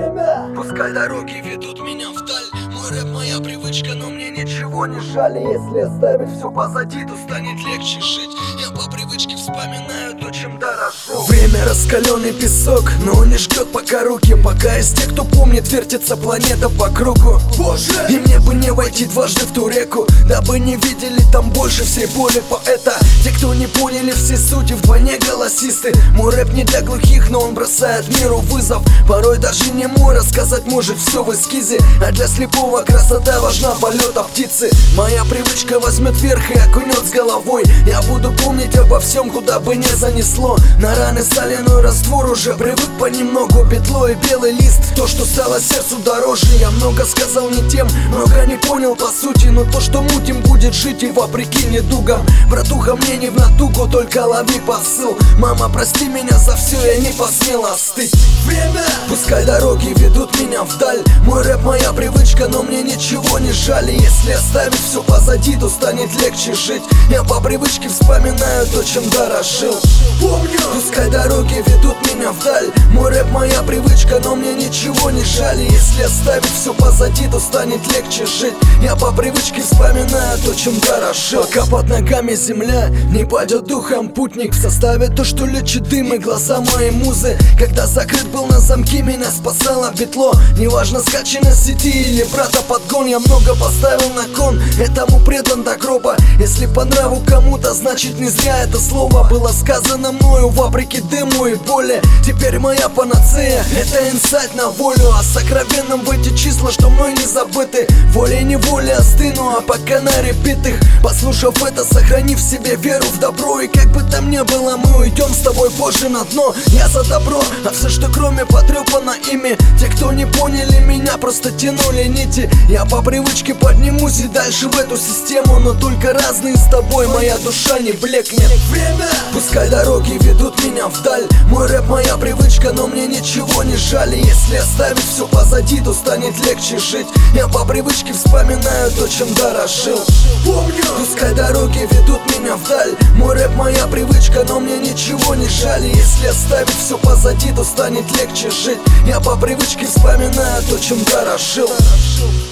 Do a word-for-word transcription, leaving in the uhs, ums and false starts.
Время! Пускай дороги ведут меня вдаль. Мой рэп моя привычка, но мне ничего не жаль. Если оставить все позади, то станет легче жить. Я по привычке вспоминаю то, чем дорожу. Время раскаленный песок, но он не ждет пока руки. Пока из тех, кто помнит, вертится планета по кругу. Боже! И мне бы не войти дважды в ту реку, дабы не видели там больше всей боли поэта. Те, кто не поняли все сути, вдвойне голосисты. Мой рэп не для глухих, но он бросает миру вызов. Порой даже не мой рассказать может все в эскизе, а для слепого красота важна полета птицы. Моя привычка возьмет верх и окунет с головой. Я буду помнить обо всем, куда бы не занесло. На раны соляной раствор уже привык понемногу. Петло и белый лист, то, что стало сердцу дороже. Я много сказал не тем, много не понял по сути, но то, что мутим, будет жить и вопреки недугам. Братуха, мне не в натугу, только лови посыл. Мама, прости меня за все, я не посмел остыть. Время! Пускай дороги ведут меня вдаль. Мой рэп моя привычка, но мне ничего не жаль. И если оставить все позади, то станет легче жить. Я по привычке вспоминаю то, чем дорожил. Помню! Пускай дороги ведут меня вдаль. Мой рэп моя привычка, но мне ничего не жаль. И если оставить все позади, то станет легче жить. Я по привычке вспоминаю то, чем дорожил. Пока под ногами земля, не падет духом путник. В составе то, что лечит дым и глаза моей музы. Когда закрыт был на замке, меня спасало петло. Неважно, скачано с сети или брата подгон. Я много поставил на кон, этому предан до гроба. Если по нраву кому-то, значит не зря это слово было сказано мною вопреки дыму и боли. Теперь моя панацея — это инсайт на волю. О сокровенном в эти числа, что мной не забыты. Волей-неволей остыну, а пока на репитых. Послушав это, сохранив в себе веру в добро. И как бы там ни было, мы уйдем с тобой позже на дно. Я за добро, а все, что кроме, потрепано ими. Те, кто не поняли меня, просто тянули нити. Я по привычке поднимусь и дальше в эту систему, но только разные с тобой, моя душа не блекнет. Время! Пускай дороги ведут меня вдаль. Мой рэп моя привычка, но мне ничего не жаль. И если оставить все позади, то станет легче жить. Я по привычке вспоминаю то, чем дорожил. Помню! Пускай дороги ведут меня вдаль. Мой рэп моя привычка, но мне ничего не жаль. И если оставить все позади, то станет легче жить. Я по привычке вспоминаю то, чем дорожил.